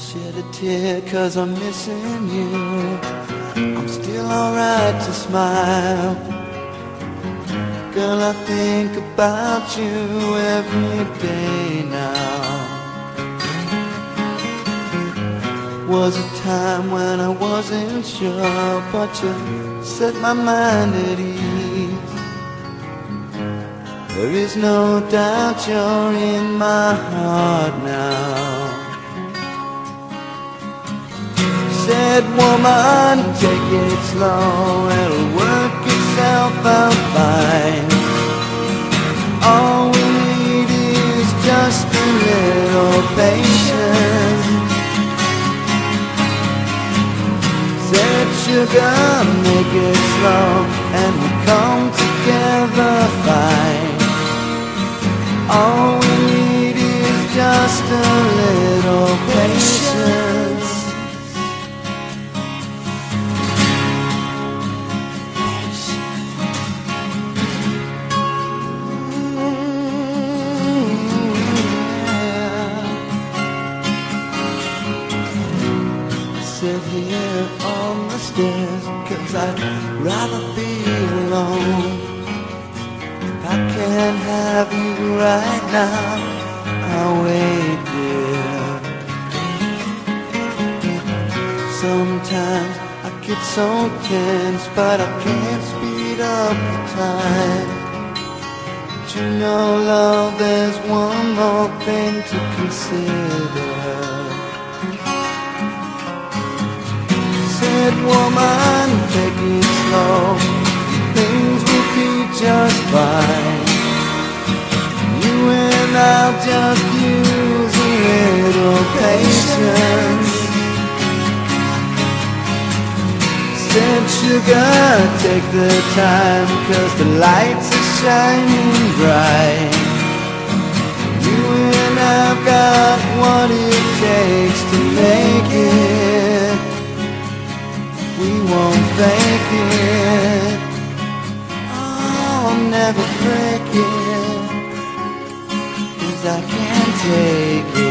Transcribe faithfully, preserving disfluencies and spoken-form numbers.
shed a tear 'cause I'm missing you. I'm still alright to smile. Girl, I think about you every day now. Was a time when I wasn't sure, but you set my mind at ease. There is no doubt you're in my heart now. Said, woman, take it slow, it'll work itself out fine. All we need is just a little patience. Said, sugar, make it slow, and we'll come together fine. All we need is just a little patience. Sit here on the stairs 'cause I'd rather be alone. If I can't have you right now, I'll wait, dear. Sometimes I get so tense, but I can't speed up the time. But you know, love, there's one more thing to consider. Said, woman, take it slow, things will be just fine. You and I'll just use a little patience. Said, sugar, take the time, 'cause the lights are shining bright. You and I've got what it takes to make it. We won't fake it. Oh, I'll never break it, 'cause I can't take it.